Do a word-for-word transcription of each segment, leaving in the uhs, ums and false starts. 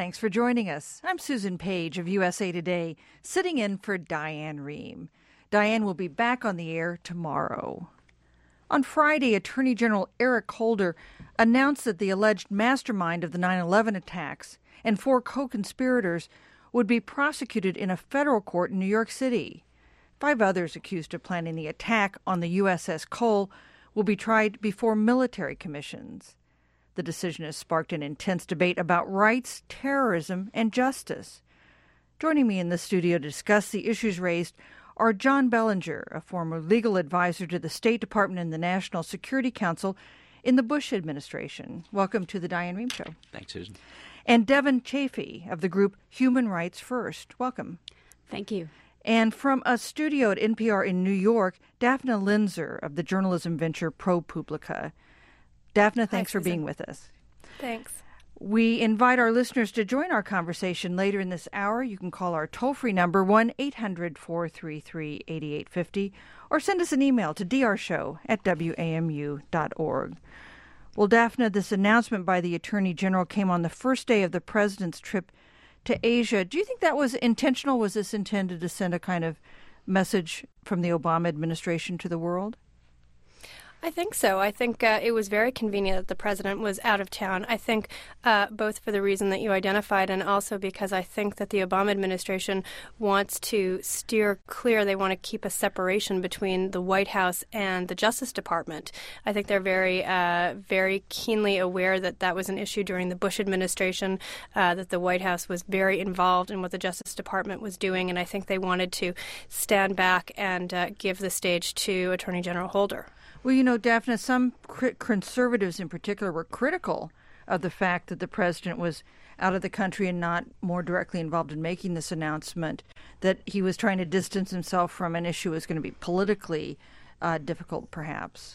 Thanks for joining us. I'm Susan Page of U S A Today, sitting in for Diane Rehm. Diane will be back on the air tomorrow. On Friday, Attorney General Eric Holder announced that the alleged mastermind of the nine eleven attacks and four co-conspirators would be prosecuted in a federal court in New York City. Five others accused of planning the attack on the U S S Cole will be tried before military commissions. The decision has sparked an intense debate about rights, terrorism, and justice. Joining me in the studio to discuss the issues raised are John Bellinger, a former legal advisor to the State Department and the National Security Council in the Bush administration. Welcome to the Diane Rehm Show. Thanks, Susan. And Devin Chafee of the group Human Rights First. Welcome. Thank you. And from a studio at N P R in New York, Daphne Linzer of the journalism venture ProPublica. Daphne, thanks Hi, for being with us. Thanks. We invite our listeners to join our conversation later in this hour. You can call our toll-free number, one eight hundred four three three eight eight five zero, or send us an email to d r show at w a m u dot org. Well, Daphne, this announcement by the Attorney General came on the first day of the president's trip to Asia. Do you think that was intentional? Was this intended to send a kind of message from the Obama administration to the world? I think so. I think uh, it was very convenient that the president was out of town. I think uh, both for the reason that you identified and also because I think that the Obama administration wants to steer clear. They want to keep a separation between the White House and the Justice Department. I think they're very, uh, very keenly aware that that was an issue during the Bush administration, uh, that the White House was very involved in what the Justice Department was doing, and I think they wanted to stand back and uh, give the stage to Attorney General Holder. Well, you know, Daphne, some conservatives in particular were critical of the fact that the president was out of the country and not more directly involved in making this announcement, that he was trying to distance himself from an issue that was going to be politically uh, difficult, perhaps.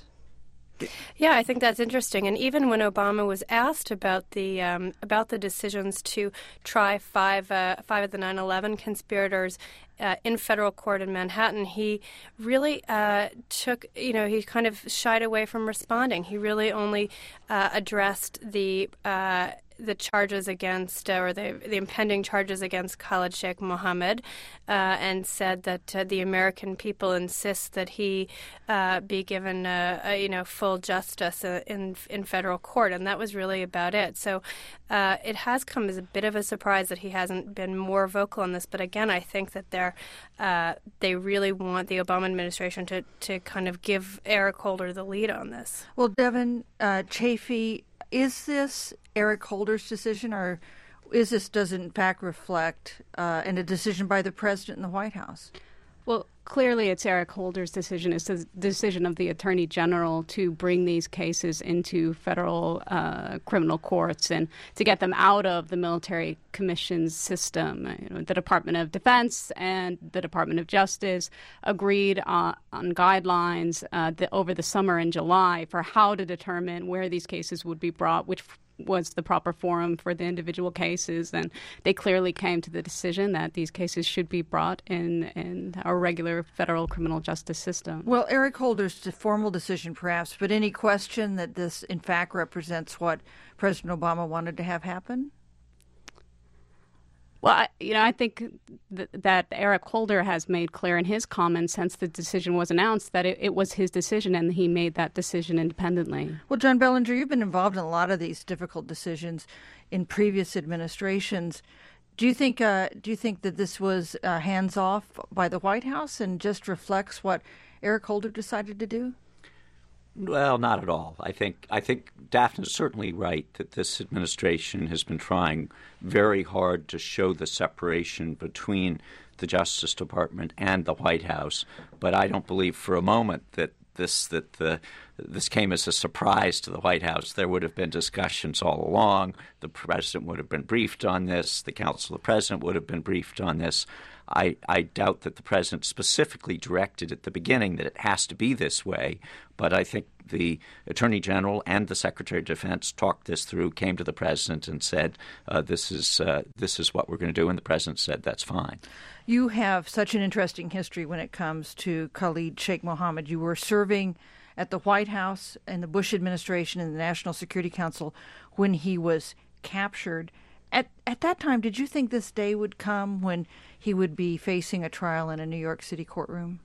Yeah, I think that's interesting. And even when Obama was asked about the um, about the decisions to try five uh, five of the nine eleven conspirators uh, in federal court in Manhattan, he really uh, took, you know, he kind of shied away from responding. He really only uh, addressed the uh, the charges against, uh, or the, the impending charges against Khalid Sheikh Mohammed, uh, and said that uh, the American people insist that he uh, be given, uh, a, you know, full justice uh, in in federal court, and that was really about it. So uh, it has come as a bit of a surprise that he hasn't been more vocal on this. But again, I think that they're uh, they really want the Obama administration to to kind of give Eric Holder the lead on this. Well, Devin uh, Chafee, is this Eric Holder's decision, or is this does it in fact reflect uh, and a decision by the president and the White House? Well, clearly it's Eric Holder's decision. It's the decision of the Attorney General to bring these cases into federal uh, criminal courts and to get them out of the military commissions system. You know, the Department of Defense and the Department of Justice agreed on, on guidelines uh, the, over the summer in July for how to determine where these cases would be brought, which was the proper forum for the individual cases, and they clearly came to the decision that these cases should be brought in, in our regular federal criminal justice system. Well, Eric Holder's formal decision, perhaps, but any question that this, in fact, represents what President Obama wanted to have happen? Well, I, you know, I think th- that Eric Holder has made clear in his comments since the decision was announced that it, it was his decision and he made that decision independently. Well, John Bellinger, you've been involved in a lot of these difficult decisions in previous administrations. Do you think uh, do you think that this was uh, hands off by the White House and just reflects what Eric Holder decided to do? Well, not at all. I think I think Daphne's certainly right that this administration has been trying very hard to show the separation between the Justice Department and the White House. But I don't believe for a moment that this that the this came as a surprise to the White House. There would have been discussions all along. The president would have been briefed on this. The Council of the President would have been briefed on this. I, I doubt that the president specifically directed at the beginning that it has to be this way, but I think the Attorney General and the Secretary of Defense talked this through, came to the president and said, uh, this is uh, this is what we're going to do, and the president said, that's fine. You have such an interesting history when it comes to Khalid Sheikh Mohammed. You were serving at the White House in the Bush administration and the National Security Council when he was captured. At at that time, did you think this day would come when he would be facing a trial in a New York City courtroom?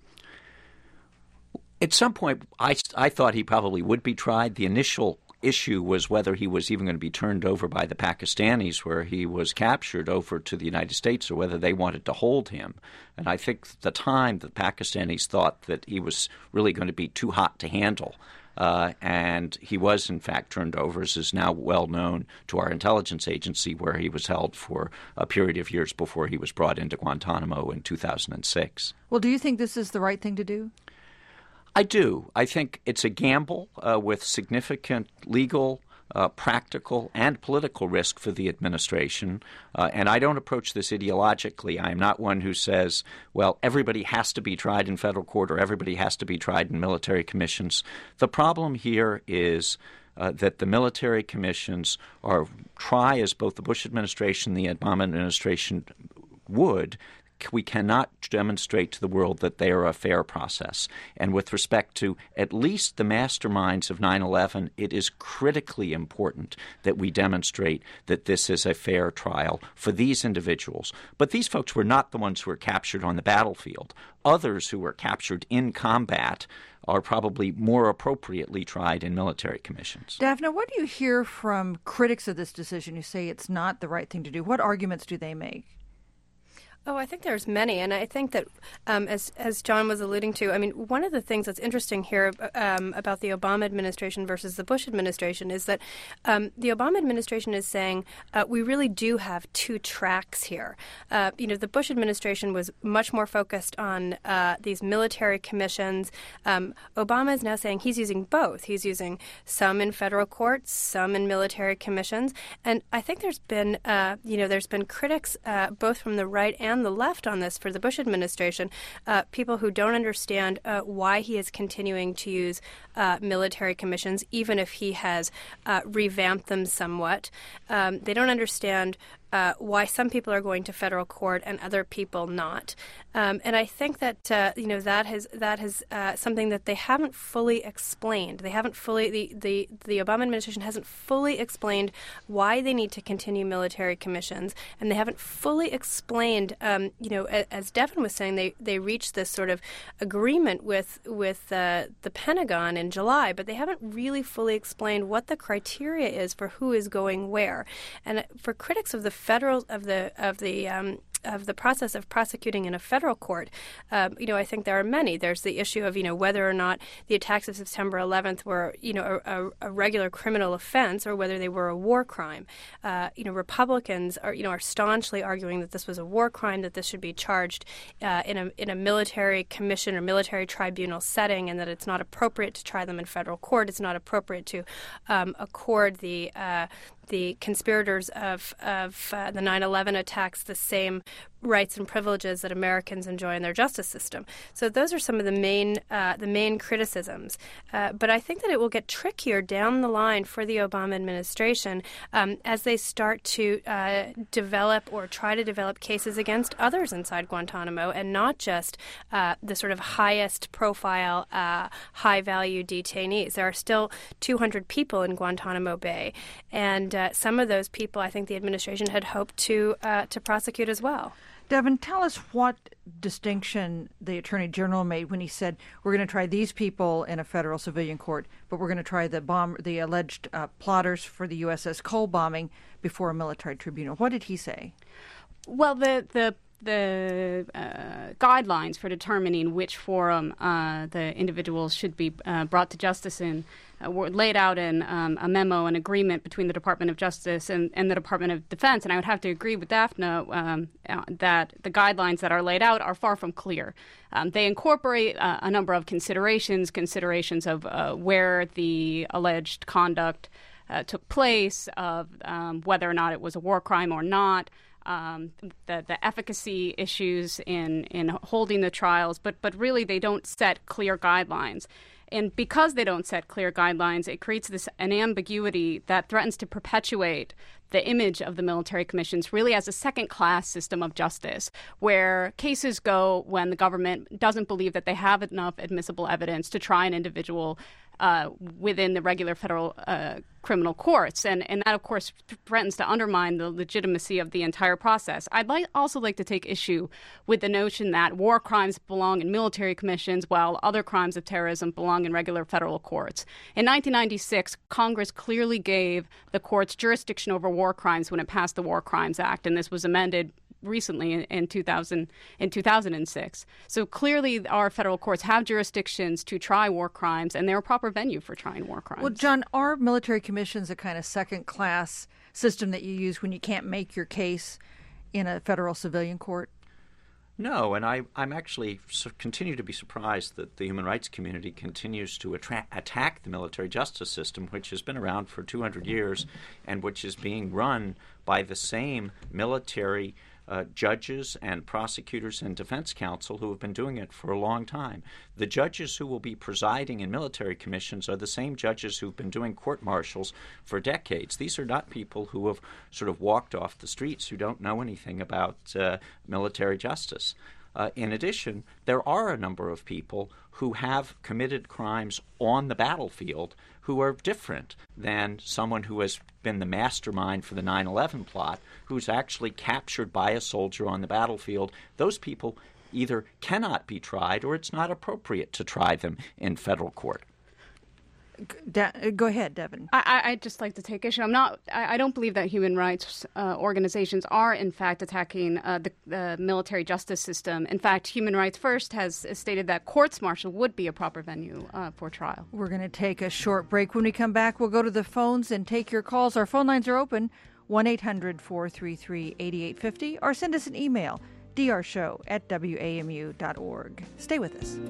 At some point, I, I thought he probably would be tried. The initial issue was whether he was even going to be turned over by the Pakistanis, where he was captured, over to the United States, or whether they wanted to hold him. And I think at the time the Pakistanis thought that he was really going to be too hot to handle. Uh, and he was, in fact, turned over, as is now well known to our intelligence agency, where he was held for a period of years before he was brought into Guantanamo in two thousand six. Well, do you think this is the right thing to do? I do. I think it's a gamble uh, with significant legal, uh, practical, and political risk for the administration. Uh, and I don't approach this ideologically. I am not one who says, well, everybody has to be tried in federal court or everybody has to be tried in military commissions. The problem here is uh, that the military commissions are try, as both the Bush administration and the Obama administration would, we cannot demonstrate to the world that they are a fair process. And with respect to at least the masterminds of nine eleven, it is critically important that we demonstrate that this is a fair trial for these individuals. But these folks were not the ones who were captured on the battlefield. Others who were captured in combat are probably more appropriately tried in military commissions. Daphne, what do you hear from critics of this decision who say it's not the right thing to do? What arguments do they make? Oh, I think there's many, and I think that, um, as as John was alluding to, I mean, one of the things that's interesting here um, about the Obama administration versus the Bush administration is that um, the Obama administration is saying uh, we really do have two tracks here. Uh, you know, the Bush administration was much more focused on uh, these military commissions. Um, Obama is now saying he's using both. He's using some in federal courts, some in military commissions, and I think there's been, uh, you know, there's been critics uh, both from the right and and the left on this for the Bush administration, uh, people who don't understand uh, why he is continuing to use uh, military commissions, even if he has uh, revamped them somewhat. Um, they don't understand Uh, why some people are going to federal court and other people not, um, and I think that uh, you know that has that has uh, something that they haven't fully explained. They haven't fully the, the the Obama administration hasn't fully explained why they need to continue military commissions, and they haven't fully explained. Um, you know, as Devin was saying, they they reached this sort of agreement with with uh, the Pentagon in July, but they haven't really fully explained what the criteria is for who is going where, and for critics of the federal of the of the um, of the process of prosecuting in a federal court, um, you know, I think there are many. There's the issue of, you know, whether or not the attacks of September eleventh were, you know, a, a regular criminal offense or whether they were a war crime. Uh, you know, Republicans are, you know, are staunchly arguing that this was a war crime, that this should be charged uh, in a in a military commission or military tribunal setting, and that it's not appropriate to try them in federal court. It's not appropriate to um, accord the uh, the conspirators of of uh, the nine eleven attacks the same rights and privileges that Americans enjoy in their justice system. So those are some of the main uh, the main criticisms. Uh, but I think that it will get trickier down the line for the Obama administration um, as they start to uh, develop or try to develop cases against others inside Guantanamo, and not just uh, the sort of highest profile, uh, high value detainees. There are still two hundred people in Guantanamo Bay, and uh, some of those people I think the administration had hoped to uh, to prosecute as well. Devin, tell us what distinction the Attorney General made when he said we're going to try these people in a federal civilian court, but we're going to try the bomb, the alleged uh, plotters for the U S S Cole bombing before a military tribunal. What did he say? Well, the the the uh, guidelines for determining which forum uh, the individuals should be uh, brought to justice in uh, were laid out in um, a memo, an agreement between the Department of Justice and, and the Department of Defense. And I would have to agree with Daphne um, uh, that the guidelines that are laid out are far from clear. Um, they incorporate uh, a number of considerations, considerations of uh, where the alleged conduct uh, took place, of um, whether or not it was a war crime or not, Um, the, the efficacy issues in, in holding the trials, but but really they don't set clear guidelines. And because they don't set clear guidelines, it creates this an ambiguity that threatens to perpetuate the image of the military commissions really as a second-class system of justice, where cases go when the government doesn't believe that they have enough admissible evidence to try an individual uh, within the regular federal uh, criminal courts. And, and that, of course, threatens to undermine the legitimacy of the entire process. I'd like, also like to take issue with the notion that war crimes belong in military commissions while other crimes of terrorism belong in regular federal courts. In nineteen ninety-six, Congress clearly gave the courts jurisdiction over war crimes when it passed the War Crimes Act, and this was amended recently in, in two thousand in two thousand six. So clearly our federal courts have jurisdictions to try war crimes, and they're a proper venue for trying war crimes. Well, John, are military commissions a kind of second-class system that you use when you can't make your case in a federal civilian court? No, and I, I'm actually so continue to be surprised that the human rights community continues to attra- attack the military justice system, which has been around for two hundred years and which is being run by the same military uh, judges and prosecutors and defense counsel who have been doing it for a long time. The judges who will be presiding in military commissions are the same judges who've been doing court-martials for decades. These are not people who have sort of walked off the streets, who don't know anything about uh, military justice. Uh, in addition, there are a number of people who have committed crimes on the battlefield who are different than someone who has been the mastermind for the nine eleven plot, who's actually captured by a soldier on the battlefield. Those people either cannot be tried or it's not appropriate to try them in federal court. De- go ahead, Devin. I, I'd just like to take issue. I'm not. I, I don't believe that human rights uh, organizations are, in fact, attacking uh, the, the military justice system. In fact, Human Rights First has stated that courts-martial would be a proper venue uh, for trial. We're going to take a short break. When we come back, we'll go to the phones and take your calls. Our phone lines are open, one eight hundred four three three eight eight five zero, or send us an email, d r show at w a m u dot org. Stay with us.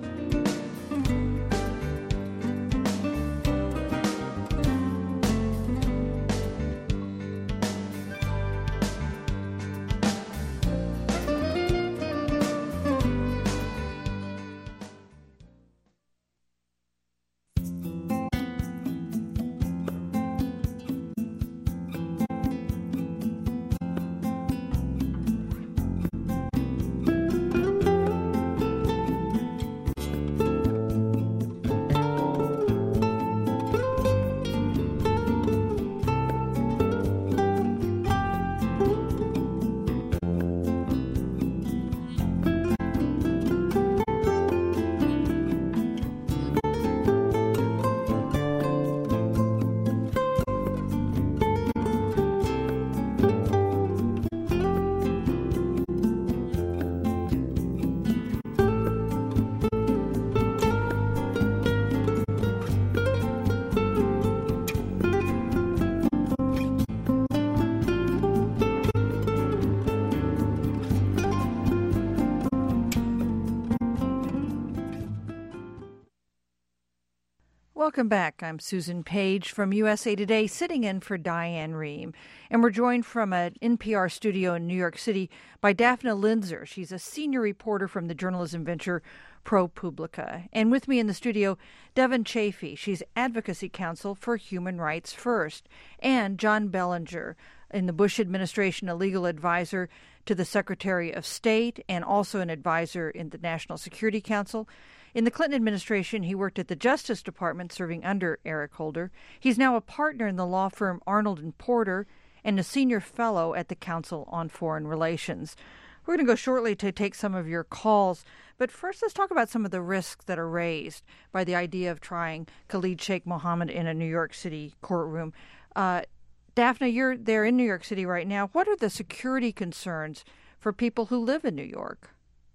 Welcome back. I'm Susan Page from U S A Today, sitting in for Diane Rehm. And we're joined from an N P R studio in New York City by Daphne Linzer. She's a senior reporter from the journalism venture ProPublica. And with me in the studio, Devin Chafee. She's advocacy counsel for Human Rights First. And John Bellinger, in the Bush administration, a legal advisor to the Secretary of State and also an advisor in the National Security Council. In the Clinton administration, he worked at the Justice Department, serving under Eric Holder. He's now a partner in the law firm Arnold and Porter and a senior fellow at the Council on Foreign Relations. We're going to go shortly to take some of your calls, but first let's talk about some of the risks that are raised by the idea of trying Khalid Sheikh Mohammed in a New York City courtroom. Uh, Daphne, you're there in New York City right now. What are the security concerns for people who live in New York?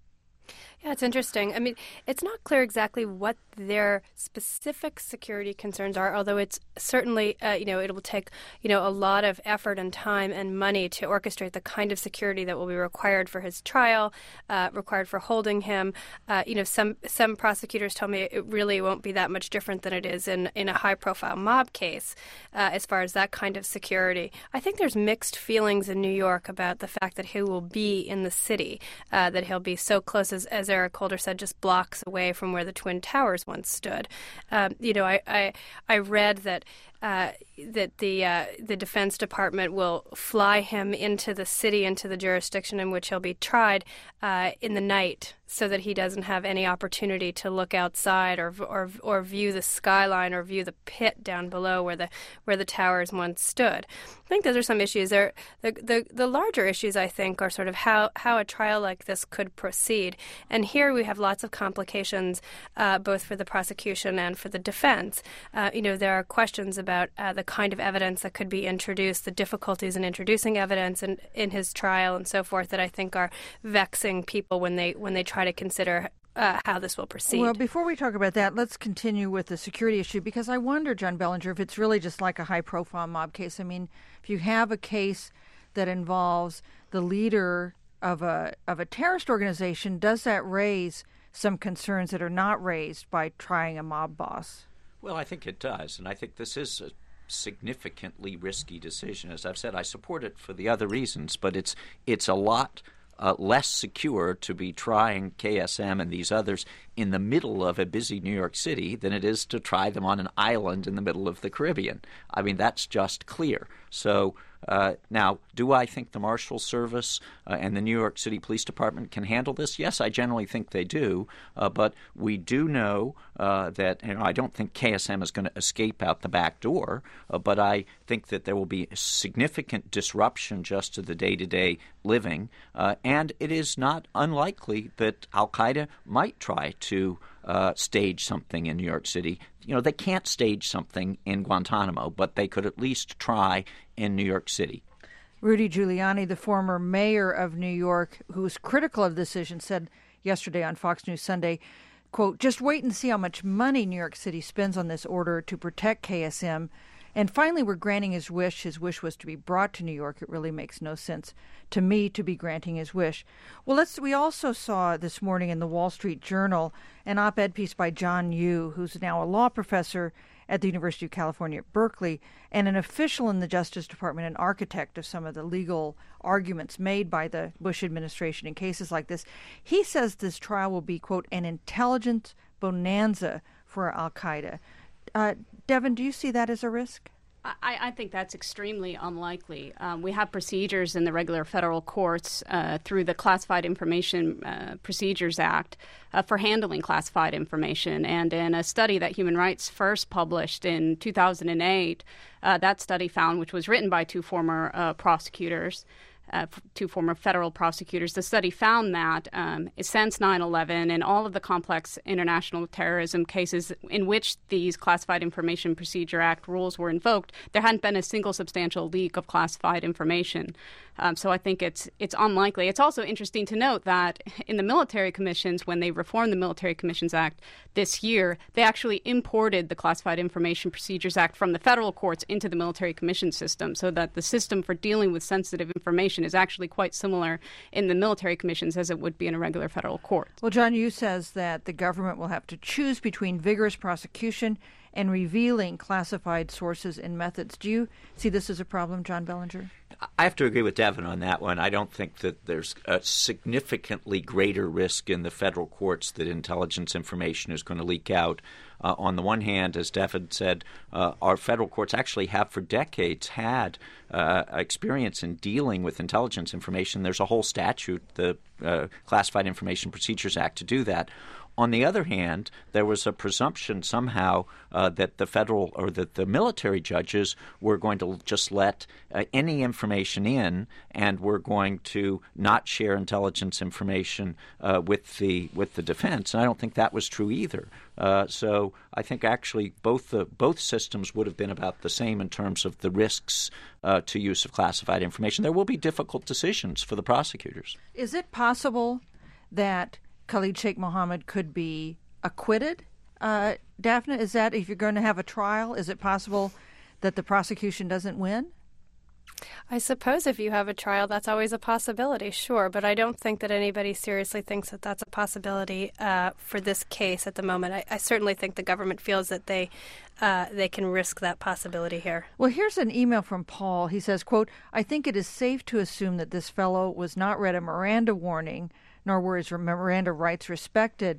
Yeah, it's interesting. I mean, it's not clear exactly what their specific security concerns are, although it's certainly, uh, you know, it will take, you know, a lot of effort and time and money to orchestrate the kind of security that will be required for his trial, uh, required for holding him. Uh, you know, some some prosecutors tell me it really won't be that much different than it is in, in a high-profile mob case uh, as far as that kind of security. I think there's mixed feelings in New York about the fact that he will be in the city, uh, that he'll be so close, as, as Eric Holder said, just blocks away from where the Twin Towers once stood. Um, you know, I, I I read that uh, that the uh, the Defense Department will fly him into the city, into the jurisdiction in which he'll be tried uh, in the night, so that he doesn't have any opportunity to look outside or or or view the skyline or view the pit down below where the where the towers once stood. I think those are some issues. There, the the the larger issues, I think, are sort of how how a trial like this could proceed. And here we have lots of complications, uh, both for the prosecution and for the defense. Uh, you know, there are questions about uh, the kind of evidence that could be introduced, the difficulties in introducing evidence in, in his trial, and so forth, that I think are vexing people when they when they try to consider uh, how this will proceed. Well, before we talk about that, let's continue with the security issue, because I wonder, John Bellinger, if it's really just like a high-profile mob case. I mean, if you have a case that involves the leader of a of a terrorist organization, does that raise some concerns that are not raised by trying a mob boss? Well, I think it does, and I think this is a significantly risky decision. As I've said, I support it for the other reasons, but it's it's a lot uh, less secure to be trying K S M and these others in the middle of a busy New York City than it is to try them on an island in the middle of the Caribbean. I mean, that's just clear. So uh, now, do I think the Marshal Service uh, and the New York City Police Department can handle this? Yes, I generally think they do. Uh, but we do know uh, that, you know, I don't think K S M is going to escape out the back door, uh, but I think that there will be significant disruption just to the day-to-day living. Uh, and it is not unlikely that Al-Qaeda might try to uh, stage something in New York City. You know, they can't stage something in Guantanamo, but they could at least try in New York City. Rudy Giuliani, the former mayor of New York, who was critical of the decision, said yesterday on Fox News Sunday, quote, "Just wait and see how much money New York City spends on this order to protect K S M. And finally, we're granting his wish. His wish was to be brought to New York. It really makes no sense to me to be granting his wish." Well, let's. We also saw this morning in the Wall Street Journal an op-ed piece by John Yoo, who's now a law professor at the University of California at Berkeley and an official in the Justice Department, an architect of some of the legal arguments made by the Bush administration in cases like this. He says this trial will be, quote, an intelligence bonanza for Al-Qaeda. Uh, Devin, do you see that as a risk? I, I think that's extremely unlikely. Um, we have procedures in the regular federal courts uh, through the Classified Information uh, Procedures Act uh, for handling classified information. And in a study that Human Rights First published in two thousand eight, uh, that study found, which was written by two former uh, prosecutors, Uh, two former federal prosecutors, the study found that um, since nine eleven and all of the complex international terrorism cases in which these Classified Information Procedure Act rules were invoked, there hadn't been a single substantial leak of classified information. Um, so I think it's it's unlikely. It's also interesting to note that in the military commissions, when they reformed the Military Commissions Act this year, they actually imported the Classified Information Procedures Act from the federal courts into the military commission system, so that the system for dealing with sensitive information is actually quite similar in the military commissions as it would be in a regular federal court. Well, John Yoo says that the government will have to choose between vigorous prosecution and revealing classified sources and methods. Do you see this as a problem, John Bellinger? I have to agree with Devin on that one. I don't think that there's a significantly greater risk in the federal courts that intelligence information is going to leak out. Uh, on the one hand, as Devin said, uh, our federal courts actually have for decades had uh, experience in dealing with intelligence information. There's a whole statute, the uh, Classified Information Procedures Act, to do that. On the other hand, there was a presumption somehow uh, that the federal or that the military judges were going to just let uh, any information in, and were going to not share intelligence information uh, with the with the defense. And I don't think that was true either. Uh, so I think actually both the both systems would have been about the same in terms of the risks uh, to use of classified information. There will be difficult decisions for the prosecutors. Is it possible that Khalid Sheikh Mohammed could be acquitted? Uh, Daphne, is that, if you're going to have a trial, is it possible that the prosecution doesn't win? I suppose if you have a trial, that's always a possibility, sure. But I don't think that anybody seriously thinks that that's a possibility uh, for this case at the moment. I, I certainly think the government feels that they uh, they can risk that possibility here. Well, here's an email from Paul. He says, quote, "I think it is safe to assume that this fellow was not read a Miranda warning, nor were his Miranda rights respected.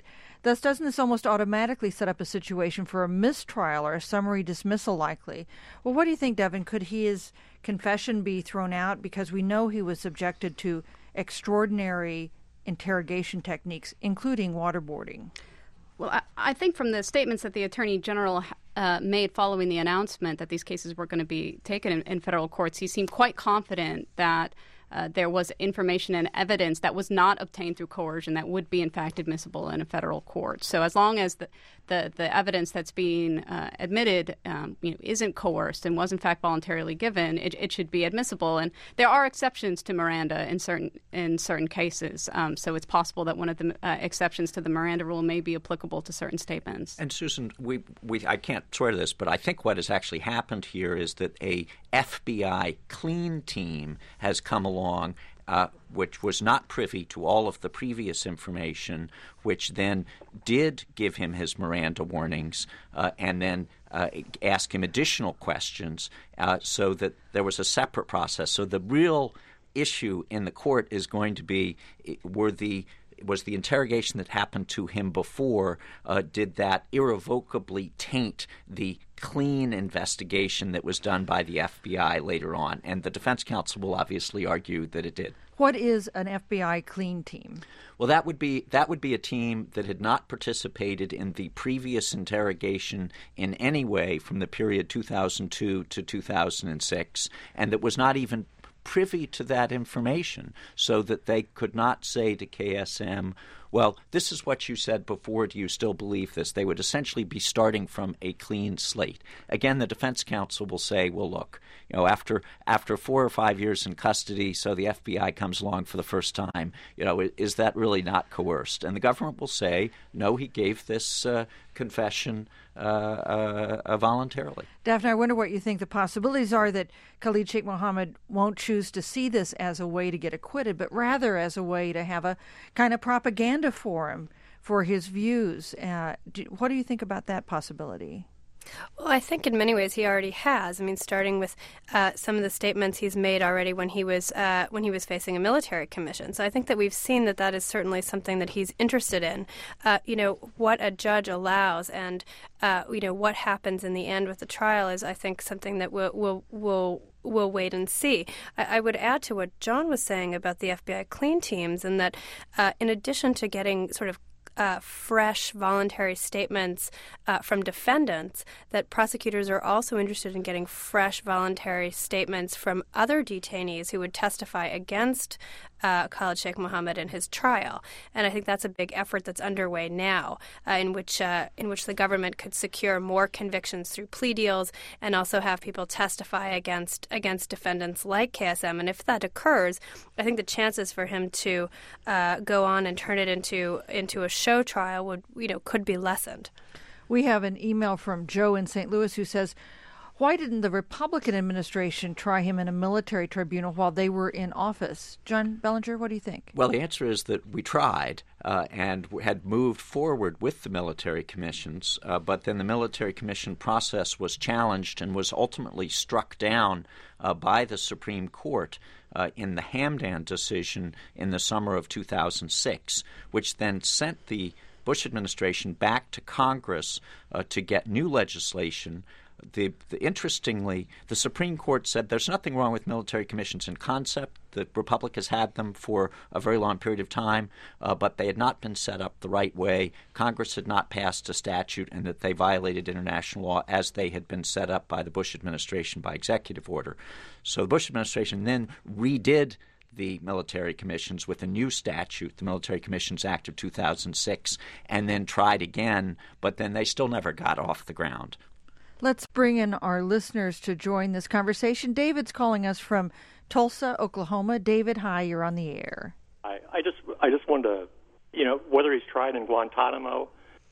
Thus, doesn't this almost automatically set up a situation for a mistrial or a summary dismissal likely? Well, what do you think, Devin? Could his confession be thrown out because we know he was subjected to extraordinary interrogation techniques, including waterboarding? Well, I, I think from the statements that the Attorney General uh, made following the announcement that these cases were going to be taken in, in federal courts, he seemed quite confident that Uh, there was information and evidence that was not obtained through coercion that would be, in fact, admissible in a federal court. So as long as the, the, the evidence that's being uh, admitted um, you know, isn't coerced and was, in fact, voluntarily given, it, it should be admissible. And there are exceptions to Miranda in certain in certain cases. Um, so it's possible that one of the uh, exceptions to the Miranda rule may be applicable to certain statements. And, Susan, we, we I can't swear to this, but I think what has actually happened here is that a F B I clean team has come along Along, uh, which was not privy to all of the previous information, which then did give him his Miranda warnings uh, and then uh, ask him additional questions uh, so that there was a separate process. So the real issue in the court is going to be, were the was the interrogation that happened to him before, uh, did that irrevocably taint the clean investigation that was done by the F B I later on? And the defense counsel will obviously argue that it did. What is an F B I clean team? Well, that would be that would be a team that had not participated in the previous interrogation in any way from the period two thousand two to two thousand six, and that was not even privy to that information, so that they could not say to K S M, well, this is what you said before, do you still believe this? They would essentially be starting from a clean slate. Again, the defense counsel will say, well, look, you know, after after four or five years in custody, so the F B I comes along for the first time, you know, is that really not coerced? And the government will say, no, he gave this uh, confession uh, uh, uh, voluntarily. Daphne, I wonder what you think the possibilities are that Khalid Sheikh Mohammed won't choose to see this as a way to get acquitted, but rather as a way to have a kind of propaganda for him, for his views. Uh, do, what do you think about that possibility? Well, I think in many ways he already has. I mean, starting with uh, some of the statements he's made already when he was uh, when he was facing a military commission. So I think that we've seen that that is certainly something that he's interested in. Uh, you know, what a judge allows, and uh, you know what happens in the end with the trial is, I think, something that will will will. We'll wait and see. I, I would add to what John was saying about the F B I clean teams, and that uh, in addition to getting sort of Uh, fresh voluntary statements uh, from defendants, that prosecutors are also interested in getting fresh voluntary statements from other detainees who would testify against uh, Khalid Sheikh Mohammed in his trial. And I think that's a big effort that's underway now, uh, in which uh, in which the government could secure more convictions through plea deals and also have people testify against against defendants like K S M. And if that occurs, I think the chances for him to uh, go on and turn it into into a show trial would, you know, could be lessened. We have an email from Joe in Saint Louis who says, why didn't the Republican administration try him in a military tribunal while they were in office? John Bellinger, what do you think? Well, the answer is that we tried uh, and had moved forward with the military commissions, uh, but then the military commission process was challenged and was ultimately struck down uh, by the Supreme Court uh, in the Hamdan decision in the summer of two thousand six, which then sent the Bush administration back to Congress uh, to get new legislation. The, the, interestingly, the Supreme Court said there's nothing wrong with military commissions in concept. The Republic has had them for a very long period of time, uh, but they had not been set up the right way. Congress had not passed a statute, and that they violated international law as they had been set up by the Bush administration by executive order. So the Bush administration then redid the military commissions with a new statute, the Military Commissions Act of two thousand six, and then tried again, but then they still never got off the ground. Let's bring in our listeners to join this conversation. David's calling us from Tulsa, Oklahoma. David, hi, you're on the air. I, I just I just wanted to, you know, whether he's tried in Guantanamo,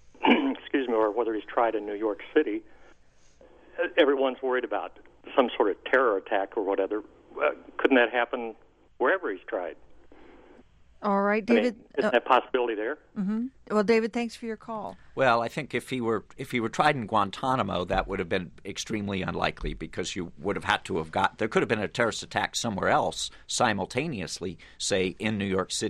excuse me, or whether he's tried in New York City, everyone's worried about some sort of terror attack or whatever. Uh, couldn't that happen wherever he's tried? All right, David. I mean, isn't uh, that possibility there? Mm-hmm. Well, David, thanks for your call. Well, I think if he were if he were tried in Guantanamo, that would have been extremely unlikely, because you would have had to have got – there could have been a terrorist attack somewhere else simultaneously, say in New York City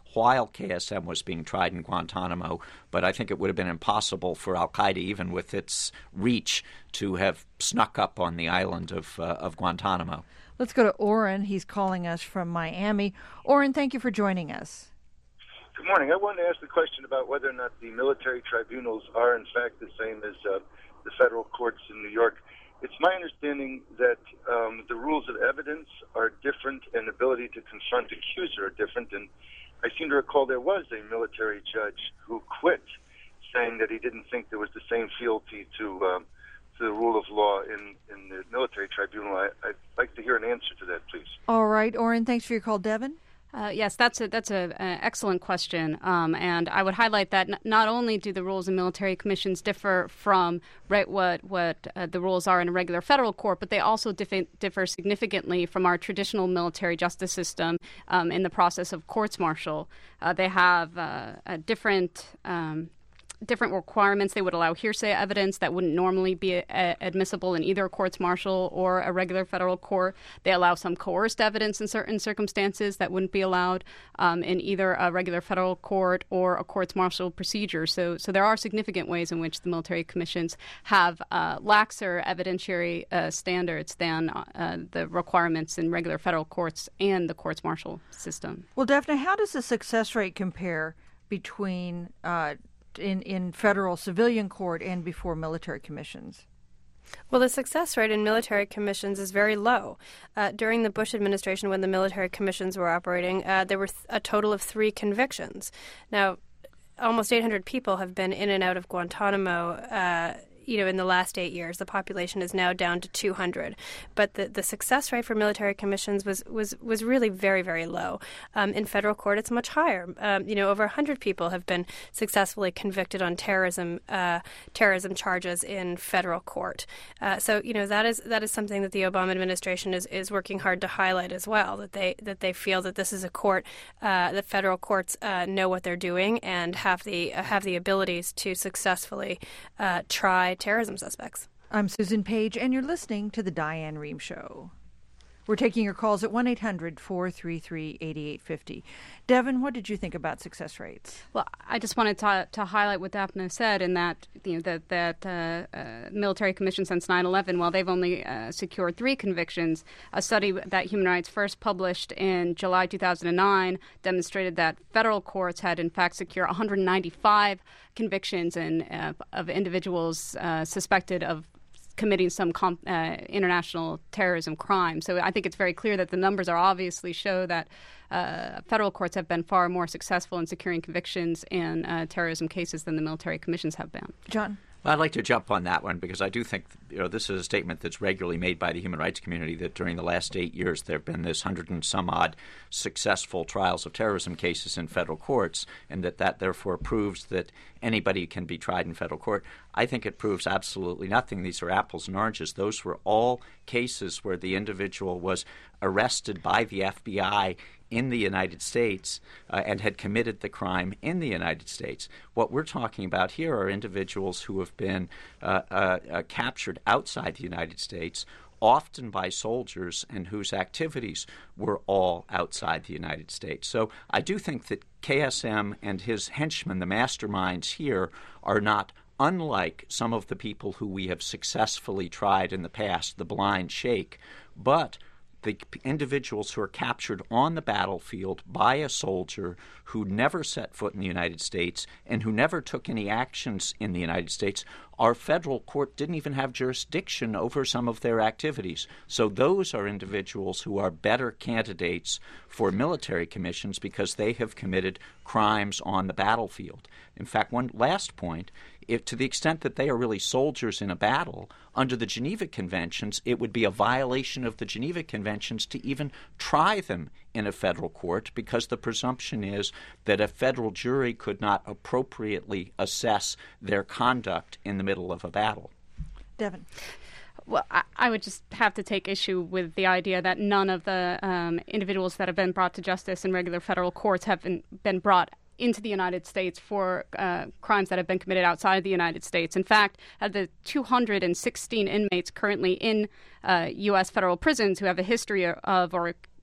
while K S M was being tried in Guantanamo, but I think it would have been impossible for al-Qaeda, even with its reach, to have snuck up on the island of, uh, of Guantanamo. Let's go to Oren. He's calling us from Miami. Oren, thank you for joining us. Good morning. I wanted to ask the question about whether or not the military tribunals are, in fact, the same as uh, the federal courts in New York. It's my understanding that um, the rules of evidence are different and the ability to confront the accuser are different. And I seem to recall there was a military judge who quit, saying that he didn't think there was the same fealty to um, to the rule of law in, in the military tribunal. I, I'd like to hear an answer to that, please. All right, Oren, thanks for your call. Devin? Uh, yes, that's a that's a, a excellent question, um, and I would highlight that n- not only do the rules in military commissions differ from right what what uh, the rules are in a regular federal court, but they also differ, differ significantly from our traditional military justice system um, in the process of courts-martial. Uh, they have uh, a different. Um, different requirements. They would allow hearsay evidence that wouldn't normally be a- admissible in either a courts-martial or a regular federal court. They allow some coerced evidence in certain circumstances that wouldn't be allowed um, in either a regular federal court or a courts-martial procedure. So, so there are significant ways in which the military commissions have uh, laxer evidentiary uh, standards than uh, the requirements in regular federal courts and the courts-martial system. Well, Daphne, how does the success rate compare between uh, in, in federal civilian court and before military commissions? Well, the success rate in military commissions is very low. Uh, during the Bush administration, when the military commissions were operating, uh, there were th- a total of three convictions. Now, almost eight hundred people have been in and out of Guantanamo uh, you know, in the last eight years. The population is now down to two hundred. But the, the success rate for military commissions was, was, was really very, very low. Um, in federal court, it's much higher. Um, you know, over one hundred people have been successfully convicted on terrorism uh, terrorism charges in federal court. Uh, so, you know, that is that is something that the Obama administration is, is working hard to highlight as well, that they that they feel that this is a court, uh, that federal courts uh, know what they're doing and have the uh, have the abilities to successfully uh, try terrorism suspects. I'm Susan Page, and you're listening to The Diane Rehm Show. We're taking your calls at one eight hundred four three three eight eight five zero. Devin, what did you think about success rates? Well, I just wanted to, to highlight what Daphne said, in that you know that that uh, uh, military commission since nine eleven, while they've only uh, secured three convictions, a study that Human Rights First published in July two thousand nine demonstrated that federal courts had in fact secured one hundred ninety-five convictions in, uh, of individuals uh, suspected of committing some com- uh, international terrorism crime. So I think it's very clear that the numbers are obviously show that uh, federal courts have been far more successful in securing convictions in uh, terrorism cases than the military commissions have been. John? Well, I'd like to jump on that one because I do think, you know, this is a statement that's regularly made by the human rights community that during the last eight years there have been this hundred and some odd successful trials of terrorism cases in federal courts, and that that therefore proves that anybody can be tried in federal court. I think it proves absolutely nothing. These are apples and oranges. Those were all cases where the individual was arrested by the F B I in the United States uh, and had committed the crime in the United States. What we're talking about here are individuals who have been uh, uh, uh, captured outside the United States, often by soldiers, and whose activities were all outside the United States. So I do think that K S M and his henchmen, the masterminds here, are not unlike some of the people who we have successfully tried in the past, the blind sheikh, but the individuals who are captured on the battlefield by a soldier who never set foot in the United States and who never took any actions in the United States, our federal court didn't even have jurisdiction over some of their activities. So those are individuals who are better candidates for military commissions because they have committed crimes on the battlefield. In fact, one last point, if to the extent that they are really soldiers in a battle, under the Geneva Conventions, it would be a violation of the Geneva Conventions to even try them in a federal court, because the presumption is that a federal jury could not appropriately assess their conduct in the middle of a battle. Devin? Well, I, I would just have to take issue with the idea that none of the um, individuals that have been brought to justice in regular federal courts have been, been brought into the United States for uh, crimes that have been committed outside the United States. In fact, of the two hundred sixteen inmates currently in uh, U S federal prisons who have a history of or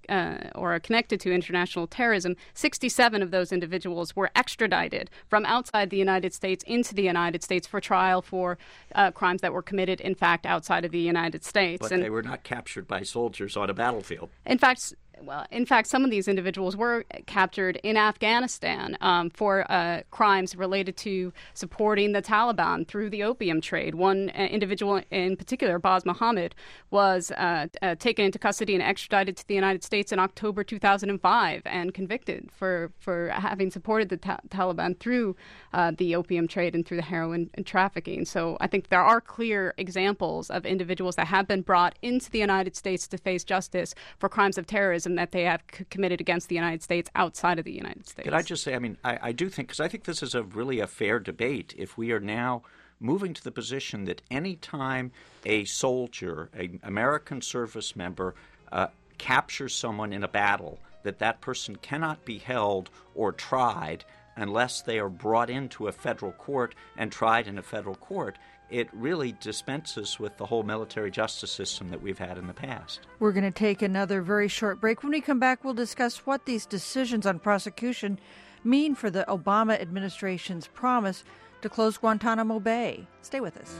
uh, or are connected to international terrorism, sixty-seven of those individuals were extradited from outside the United States into the United States for trial for uh, crimes that were committed, in fact, outside of the United States. But and they were not captured by soldiers on a battlefield. In fact, well, in fact, some of these individuals were captured in Afghanistan um, for uh, crimes related to supporting the Taliban through the opium trade. One uh, individual in particular, Baz Mohammed, was uh, uh, taken into custody and extradited to the United States in October two thousand five and convicted for, for having supported the ta- Taliban through uh, the opium trade and through the heroin and trafficking. So I think there are clear examples of individuals that have been brought into the United States to face justice for crimes of terrorism that they have c- committed against the United States outside of the United States. Could I just say, I mean, I, I do think, because I think this is a really a fair debate, if we are now moving to the position that any time a soldier, an American service member, uh, captures someone in a battle, that that person cannot be held or tried unless they are brought into a federal court and tried in a federal court, it really dispenses with the whole military justice system that we've had in the past. We're going to take another very short break. When we come back, we'll discuss what these decisions on prosecution mean for the Obama administration's promise to close Guantanamo Bay. Stay with us.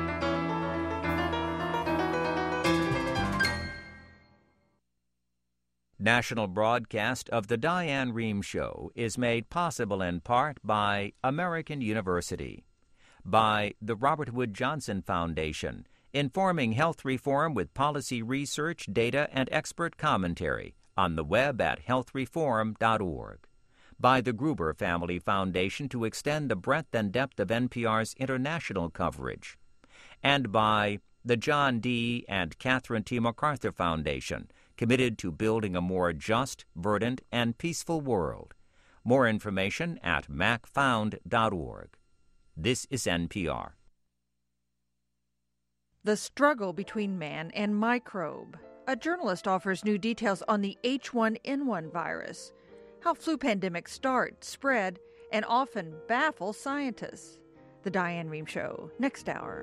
National broadcast of the Diane Rehm Show is made possible in part by American University, by the Robert Wood Johnson Foundation, informing health reform with policy research, data, and expert commentary on the web at health reform dot org, by the Gruber Family Foundation to extend the breadth and depth of N P R's international coverage, and by the John D. and Catherine T. MacArthur Foundation, committed to building a more just, verdant, and peaceful world. More information at mac found dot org. This is N P R. The struggle between man and microbe. A journalist offers new details on the H one N one virus, how flu pandemics start, spread, and often baffle scientists. The Diane Rehm Show, next hour.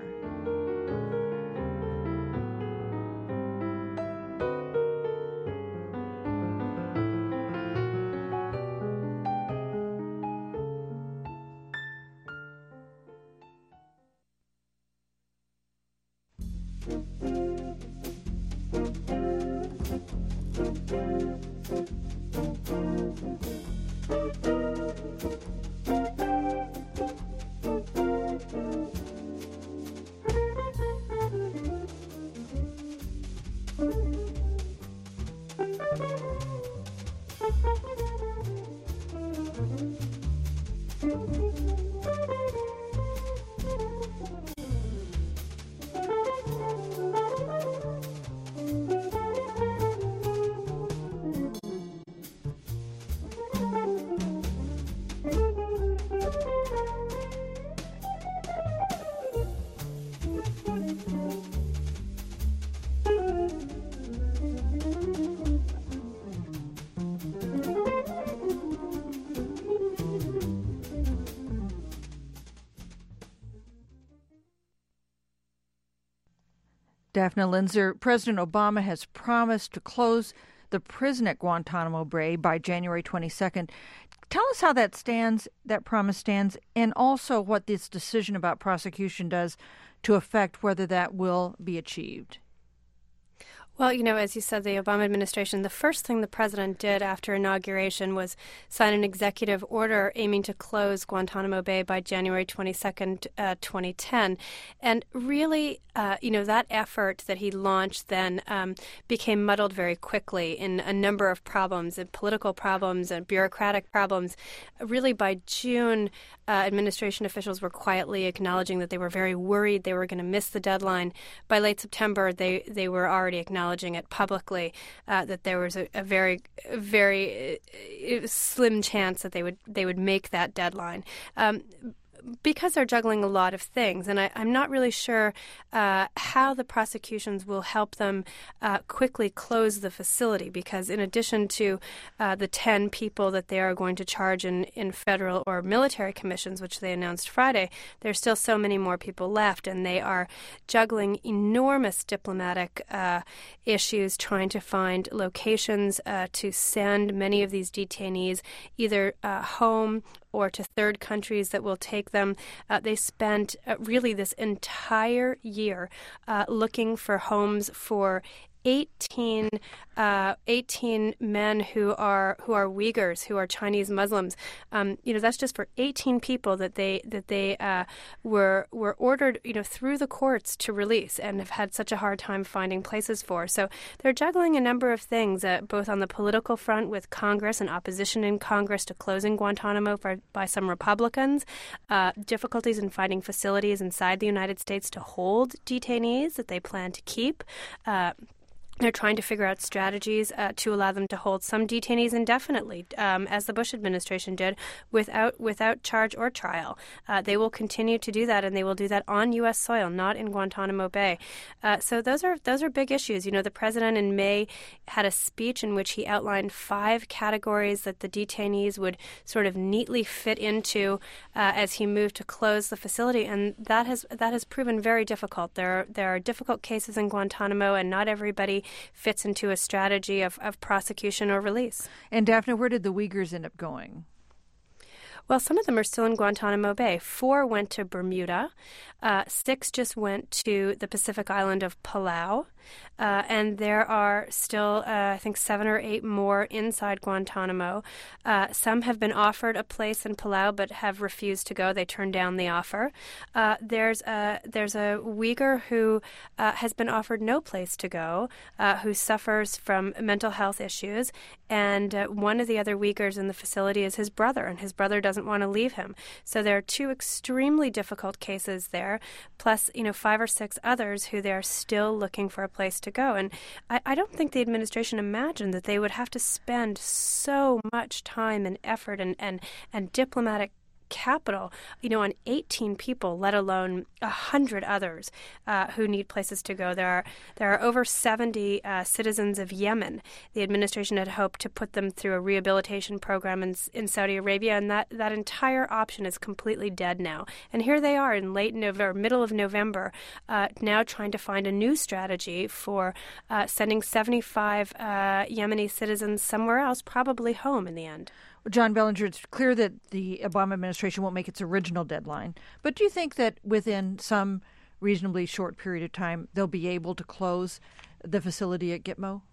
Daphne Linzer, President Obama has promised to close the prison at Guantanamo Bay by January twenty-second. Tell us how that stands, that promise stands, and also what this decision about prosecution does to affect whether that will be achieved. Well, you know, as you said, the Obama administration, the first thing the president did after inauguration was sign an executive order aiming to close Guantanamo Bay by January twenty-second, uh, twenty ten. And really, uh, you know, that effort that he launched then um, became muddled very quickly in a number of problems, and political problems and bureaucratic problems. Really, by June, uh, administration officials were quietly acknowledging that they were very worried they were going to miss the deadline. By late September, they, they were already acknowledging it publicly uh, that there was a, a very, very uh, slim chance that they would they would make that deadline. Um, because they're juggling a lot of things, and I, I'm not really sure uh, how the prosecutions will help them uh, quickly close the facility, because in addition to uh, the ten people that they are going to charge in, in federal or military commissions, which they announced Friday, there's still so many more people left, and they are juggling enormous diplomatic uh, issues, trying to find locations uh, to send many of these detainees either uh, home or to third countries that will take them. Uh, they spent uh, really this entire year uh, looking for homes for eighteen, uh, eighteen men who are who are Uyghurs, who are Chinese Muslims. Um, you know, that's just for eighteen people that they that they uh, were were ordered, you know, through the courts to release, and have had such a hard time finding places for. So they're juggling a number of things, uh, both on the political front with Congress and opposition in Congress to closing Guantanamo for, by some Republicans, uh, difficulties in finding facilities inside the United States to hold detainees that they plan to keep. Uh, They're trying to figure out strategies uh, to allow them to hold some detainees indefinitely, um, as the Bush administration did, without without charge or trial. Uh, they will continue to do that, and they will do that on U S soil, not in Guantanamo Bay. Uh, so those are those are big issues. You know, the president in May had a speech in which he outlined five categories that the detainees would sort of neatly fit into uh, as he moved to close the facility, and that has that has proven very difficult. There are, there are difficult cases in Guantanamo, and not everybody fits into a strategy of, of prosecution or release. And Daphne, where did the Uyghurs end up going? Well, some of them are still in Guantanamo Bay. Four went to Bermuda. Uh, six just went to the Pacific island of Palau. Uh, and there are still, uh, I think, seven or eight more inside Guantanamo. Uh, some have been offered a place in Palau but have refused to go. They turned down the offer. Uh, there's a there's a Uyghur who uh, has been offered no place to go, uh, who suffers from mental health issues. And uh, one of the other Uyghurs in the facility is his brother, and his brother doesn't want to leave him. So there are two extremely difficult cases there, plus, you know, five or six others who they're still looking for a place to go. And I, I don't think the administration imagined that they would have to spend so much time and effort and, and, and diplomatic capital, you know, on eighteen people, let alone a hundred others uh, who need places to go. There are there are over seventy uh, citizens of Yemen. The administration had hoped to put them through a rehabilitation program in, in Saudi Arabia, and that, that entire option is completely dead now. And here they are in late November, middle of November, uh, now trying to find a new strategy for uh, sending seventy-five uh, Yemeni citizens somewhere else, probably home in the end. John Bellinger, it's clear that the Obama administration won't make its original deadline. But do you think that within some reasonably short period of time, they'll be able to close the facility at Gitmo? Well,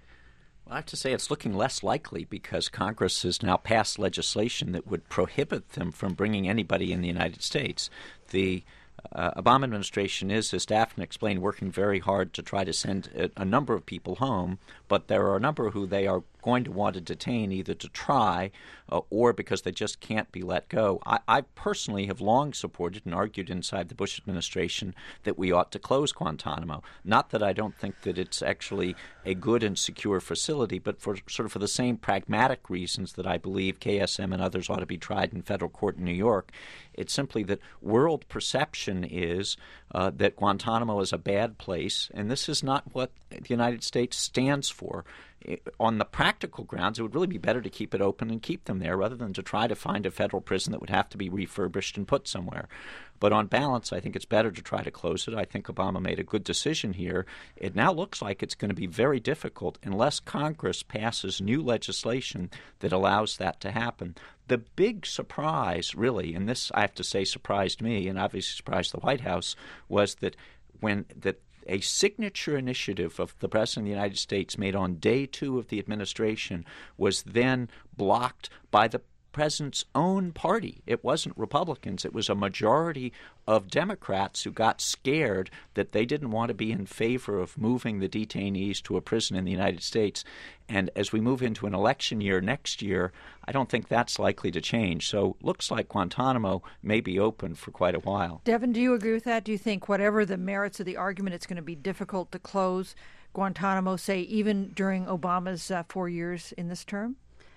I have to say it's looking less likely because Congress has now passed legislation that would prohibit them from bringing anybody in the United States. The Uh, Obama administration is, as Daphne explained, working very hard to try to send a, a number of people home, but there are a number who they are going to want to detain either to try uh, or because they just can't be let go. I, I personally have long supported and argued inside the Bush administration that we ought to close Guantanamo. Not that I don't think that it's actually a good and secure facility, but for sort of for the same pragmatic reasons that I believe K S M and others ought to be tried in federal court in New York. It's simply that world perception is uh, that Guantanamo is a bad place, and this is not what the United States stands for. It, on the practical grounds, it would really be better to keep it open and keep them there rather than to try to find a federal prison that would have to be refurbished and put somewhere. But on balance, I think it's better to try to close it. I think Obama made a good decision here. It now looks like it's going to be very difficult unless Congress passes new legislation that allows that to happen. The big surprise, really, and this, I have to say, surprised me and obviously surprised the White House, was that when that a signature initiative of the President of the United States made on day two of the administration was then blocked by the President's own party. It wasn't Republicans. It was a majority of Democrats who got scared that they didn't want to be in favor of moving the detainees to a prison in the United States. And as we move into an election year next year, I don't think that's likely to change. So looks like Guantanamo may be open for quite a while. Devin, do you agree with that? Do you think whatever the merits of the argument, it's going to be difficult to close Guantanamo, say, even during Obama's uh, four years in this term?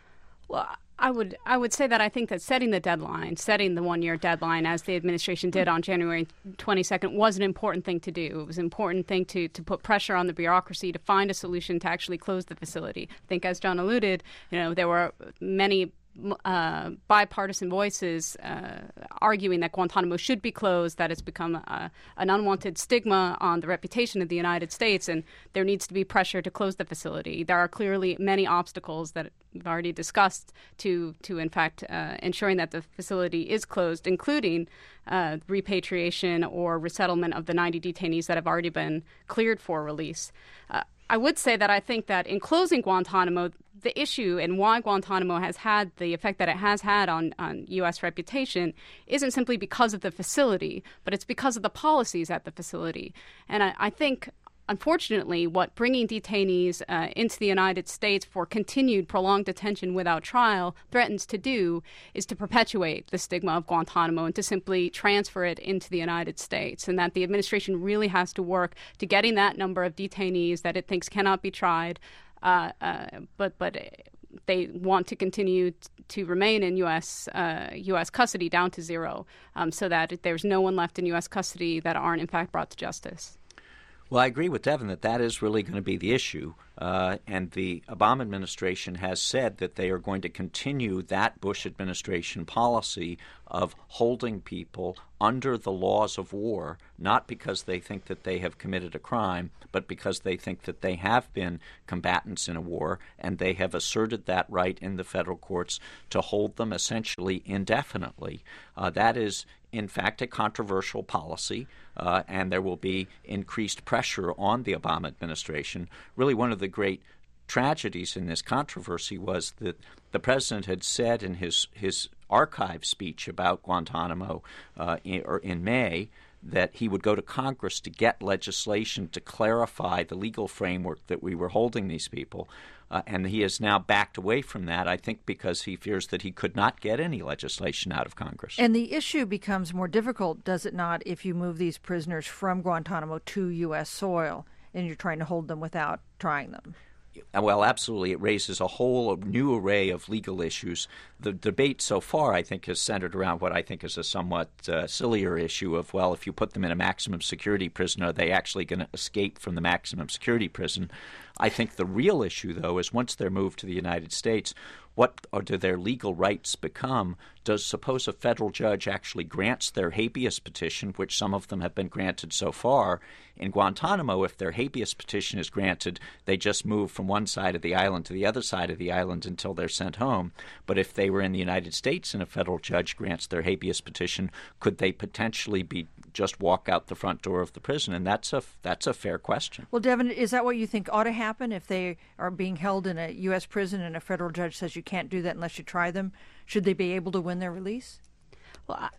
Well, I would I would say that I think that setting the deadline, setting the one-year deadline, as the administration did on January twenty-second, was an important thing to do. It was an important thing to, to put pressure on the bureaucracy to find a solution to actually close the facility. I think, as John alluded, you know, there were many Uh, bipartisan voices uh, arguing that Guantanamo should be closed, that it's become a, an unwanted stigma on the reputation of the United States, and there needs to be pressure to close the facility. There are clearly many obstacles that we've already discussed to, to in fact, uh, ensuring that the facility is closed, including uh, repatriation or resettlement of the ninety detainees that have already been cleared for release. Uh, I would say that I think that in closing Guantanamo, the issue and why Guantanamo has had the effect that it has had on, on U S reputation isn't simply because of the facility, but it's because of the policies at the facility. And I, I think, unfortunately, what bringing detainees uh, into the United States for continued prolonged detention without trial threatens to do is to perpetuate the stigma of Guantanamo and to simply transfer it into the United States, and that the administration really has to work to getting that number of detainees that it thinks cannot be tried, uh, uh, but but they want to continue t- to remain in U S uh, U S custody down to zero, um, so that there's no one left in U S custody that aren't in fact brought to justice. Well, I agree with Devin that that is really going to be the issue. Uh, and the Obama administration has said that they are going to continue that Bush administration policy of holding people under the laws of war, not because they think that they have committed a crime, but because they think that they have been combatants in a war, and they have asserted that right in the federal courts to hold them essentially indefinitely. Uh, that is, in fact, a controversial policy, uh, and there will be increased pressure on the Obama administration. Really, one of the great tragedies in this controversy was that the president had said in his, his archive speech about Guantanamo uh, in, or in May that he would go to Congress to get legislation to clarify the legal framework that we were holding these people. Uh, and he has now backed away from that, I think, because he fears that he could not get any legislation out of Congress. And the issue becomes more difficult, does it not, if you move these prisoners from Guantanamo to U S soil and you're trying to hold them without trying them? Well, absolutely. It raises a whole new array of legal issues. The debate so far, I think, has centered around what I think is a somewhat uh, sillier issue of, well, if you put them in a maximum security prison, are they actually going to escape from the maximum security prison? I think the real issue, though, is once they're moved to the United States, what or do their legal rights become? Does suppose a federal judge actually grants their habeas petition, which some of them have been granted so far. In Guantanamo, if their habeas petition is granted, they just move from one side of the island to the other side of the island until they're sent home. But if they were in the United States and a federal judge grants their habeas petition, could they potentially be just walk out the front door of the prison? And that's a that's a fair question. Well, Devin, is that what you think ought to happen if they are being held in a U S prison and a federal judge says you can't do that unless you try them? Should they be able to win their release? Well, I,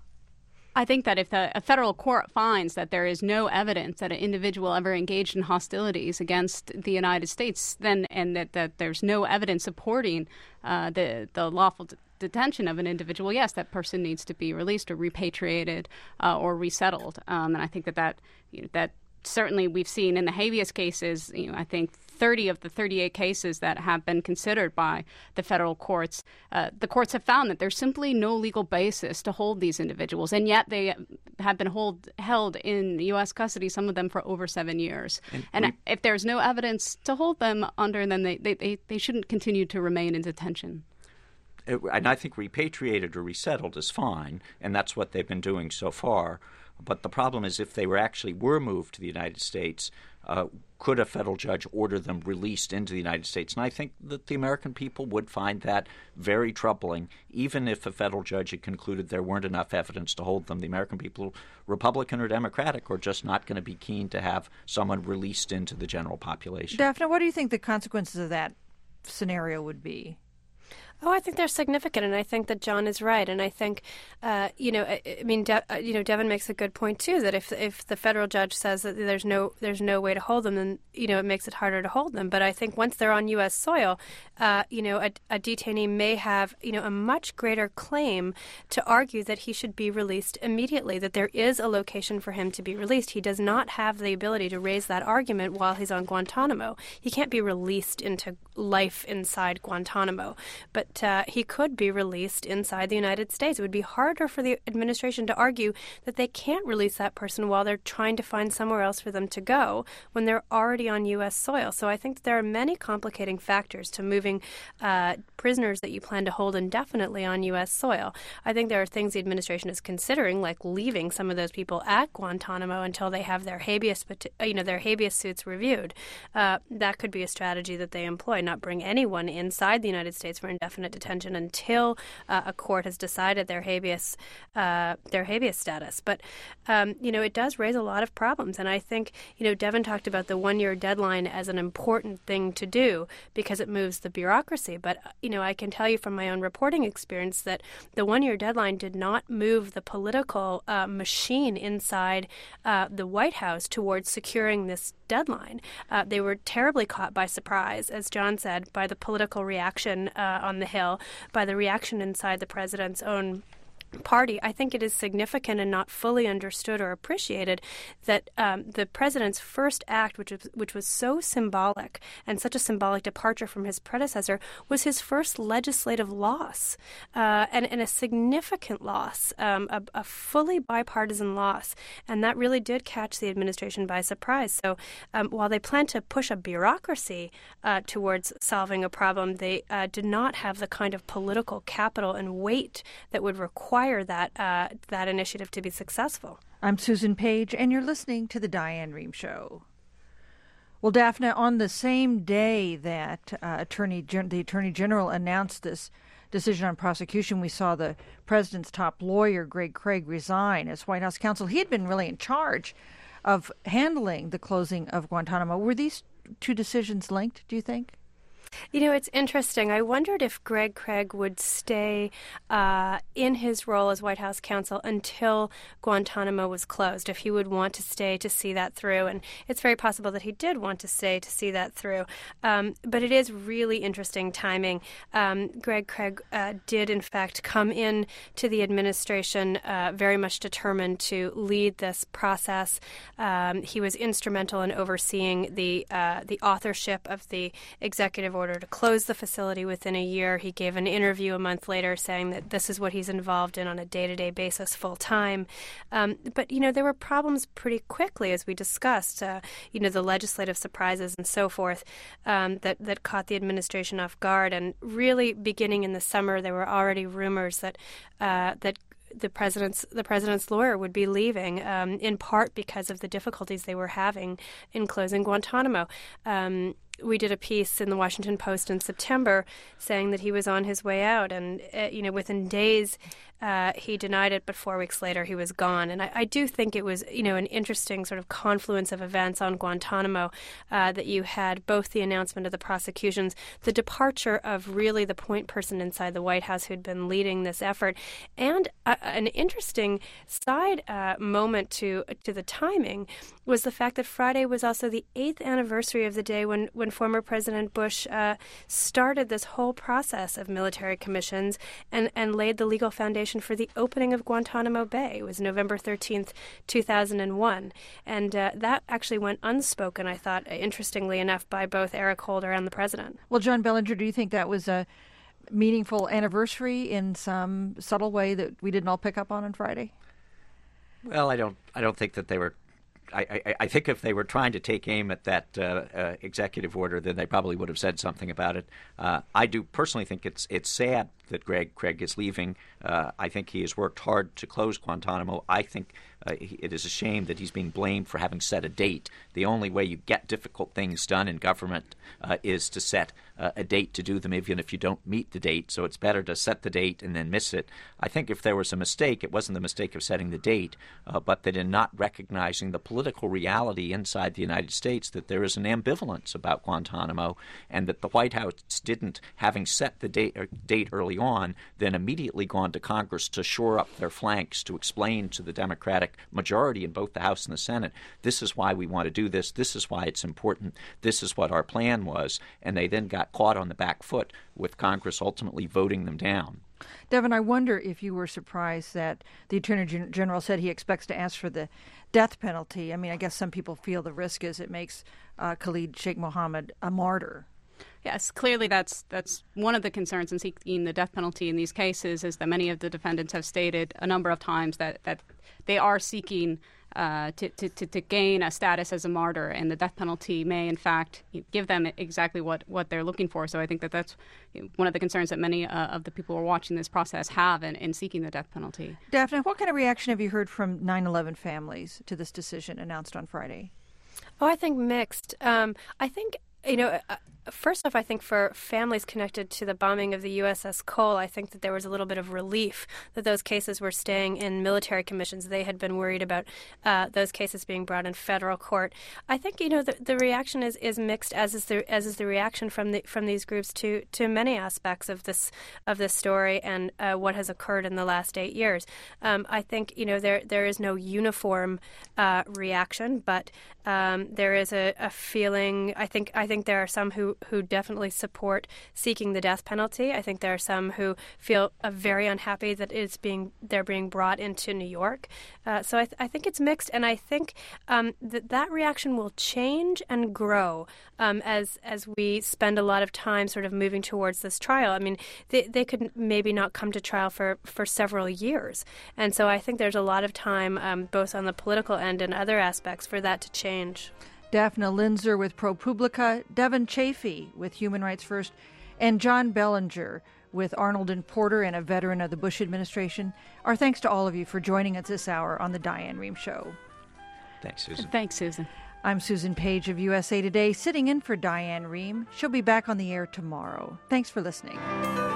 I think that if the, a federal court finds that there is no evidence that an individual ever engaged in hostilities against the United States, then and that, that there's no evidence supporting uh, the the lawful d- detention of an individual, yes, that person needs to be released or repatriated uh, or resettled. Um, and I think that that, you know, that certainly we've seen in the habeas cases, you know, I think thirty of the thirty-eight cases that have been considered by the federal courts, uh, the courts have found that there's simply no legal basis to hold these individuals, and yet they have been hold, held in U S custody, some of them for over seven years. And, and we, if there's no evidence to hold them under, then they, they, they, they shouldn't continue to remain in detention. And I think repatriated or resettled is fine, and that's what they've been doing so far. But the problem is if they were actually were moved to the United States, uh, could a federal judge order them released into the United States? And I think that the American people would find that very troubling, even if a federal judge had concluded there weren't enough evidence to hold them. The American people, Republican or Democratic, are just not going to be keen to have someone released into the general population. Daphne, what do you think the consequences of that scenario would be? Oh, I think they're significant, and I think that John is right. And I think, uh, you know, I, I mean, De- you know, Devin makes a good point too. That if if the federal judge says that there's no there's no way to hold them, then you know it makes it harder to hold them. But I think once they're on U S soil, uh, you know, a, a detainee may have you know a much greater claim to argue that he should be released immediately. That there is a location for him to be released. He does not have the ability to raise that argument while he's on Guantanamo. He can't be released into life inside Guantanamo. But that uh, he could be released inside the United States. It would be harder for the administration to argue that they can't release that person while they're trying to find somewhere else for them to go when they're already on U S soil. So I think that there are many complicating factors to moving uh, prisoners that you plan to hold indefinitely on U S soil. I think there are things the administration is considering, like leaving some of those people at Guantanamo until they have their habeas, you know, their habeas suits reviewed. Uh, that could be a strategy that they employ, not bring anyone inside the United States for indefinite detention until uh, a court has decided their habeas uh, their habeas status. But um, you know, it does raise a lot of problems, and I think you know Devin talked about the one-year deadline as an important thing to do because it moves the bureaucracy. But you know, I can tell you from my own reporting experience that the one-year deadline did not move the political uh, machine inside uh, the White House towards securing this deadline. Uh, they were terribly caught by surprise, as John said, by the political reaction uh, on the Hill, by the reaction inside the president's own party. I think it is significant and not fully understood or appreciated that um, the president's first act, which was, which was so symbolic and such a symbolic departure from his predecessor, was his first legislative loss, uh, and, and a significant loss, um, a, a fully bipartisan loss. And that really did catch the administration by surprise. So um, while they plan to push a bureaucracy uh, towards solving a problem, they uh, did not have the kind of political capital and weight that would require that uh, that initiative to be successful. I'm Susan Page, and you're listening to The Diane Rehm Show. Well, Daphne, on the same day that uh, Attorney Gen- the Attorney General announced this decision on prosecution, we saw the president's top lawyer, Greg Craig, resign as White House counsel. He had been really in charge of handling the closing of Guantanamo. Were these two decisions linked, do you think? You know, it's interesting. I wondered if Greg Craig would stay uh, in his role as White House counsel until Guantanamo was closed, if he would want to stay to see that through. And it's very possible that he did want to stay to see that through. Um, but it is really interesting timing. Um, Greg Craig uh, did, in fact, come in to the administration uh, very much determined to lead this process. Um, he was instrumental in overseeing the uh, the authorship of the executive order to close the facility within a year. He gave an interview a month later saying that this is what he's involved in on a day-to-day basis full time. Um, but, you know, there were problems pretty quickly, as we discussed, uh, you know, the legislative surprises and so forth um, that, that caught the administration off guard. And really beginning in the summer, there were already rumors that uh, that the president's the president's lawyer would be leaving, um, in part because of the difficulties they were having in closing Guantanamo. Um, we did a piece in the Washington Post in September saying that he was on his way out, and uh, you know, within days uh, he denied it, but four weeks later he was gone. And I, I do think it was, you know, an interesting sort of confluence of events on Guantanamo uh, that you had both the announcement of the prosecutions, the departure of really the point person inside the White House who'd been leading this effort, and a, an interesting side uh, moment to to the timing was the fact that Friday was also the eighth anniversary of the day when, when former President Bush uh, started this whole process of military commissions and, and laid the legal foundation for the opening of Guantanamo Bay. It was November thirteenth, two thousand one. And uh, that actually went unspoken, I thought, interestingly enough, by both Eric Holder and the president. Well, John Bellinger, do you think that was a meaningful anniversary in some subtle way that we didn't all pick up on on Friday? Well, I don't. I don't think that they were. I, I, I think if they were trying to take aim at that uh, uh, executive order, then they probably would have said something about it. Uh, I do personally think it's it's sad that Greg Craig is leaving. Uh, I think he has worked hard to close Guantanamo. I think uh, it is a shame that he's being blamed for having set a date. The only way you get difficult things done in government uh, is to set uh, a date to do them, even if you don't meet the date. So it's better to set the date and then miss it. I think if there was a mistake, it wasn't the mistake of setting the date, uh, but that in not recognizing the political reality inside the United States that there is an ambivalence about Guantanamo, and that the White House didn't, having set the date, or date early on, then immediately gone to Congress to shore up their flanks, to explain to the Democratic majority in both the House and the Senate, this is why we want to do this, this is why it's important, this is what our plan was, and they then got caught on the back foot with Congress ultimately voting them down. Devin, I wonder if you were surprised that the Attorney General said he expects to ask for the death penalty. I mean, I guess some people feel the risk is it makes uh, Khalid Sheikh Mohammed a martyr. Yes, clearly that's that's one of the concerns in seeking the death penalty in these cases is that many of the defendants have stated a number of times that, that they are seeking uh, to, to, to, to gain a status as a martyr, and the death penalty may, in fact, give them exactly what, what they're looking for. So I think that that's one of the concerns that many uh, of the people who are watching this process have in, in seeking the death penalty. Daphne, what kind of reaction have you heard from nine eleven families to this decision announced on Friday? Oh, I think mixed. Um, I think, you know, uh, first off, I think for families connected to the bombing of the U S S Cole, I think that there was a little bit of relief that those cases were staying in military commissions. They had been worried about uh, those cases being brought in federal court. I think, you know, the, the reaction is, is mixed, as is the as is the reaction from the from these groups to to many aspects of this of this story and uh, what has occurred in the last eight years. Um, I think, you know, there there is no uniform uh, reaction, but um, there is a, a feeling. I think I think there are some who. who definitely support seeking the death penalty. I think there are some who feel uh, very unhappy that it's being they're being brought into New York. Uh, so I, th- I think it's mixed, and I think um, that that reaction will change and grow um, as as we spend a lot of time sort of moving towards this trial. I mean, they they could maybe not come to trial for, for several years, and so I think there's a lot of time, um, both on the political end and other aspects, for that to change. Daphne Linzer with ProPublica, Devin Chafee with Human Rights First, and John Bellinger with Arnold and Porter, and a veteran of the Bush administration. Our thanks to all of you for joining us this hour on The Diane Rehm Show. Thanks, Susan. Thanks, Susan. I'm Susan Page of U S A Today, sitting in for Diane Rehm. She'll be back on the air tomorrow. Thanks for listening.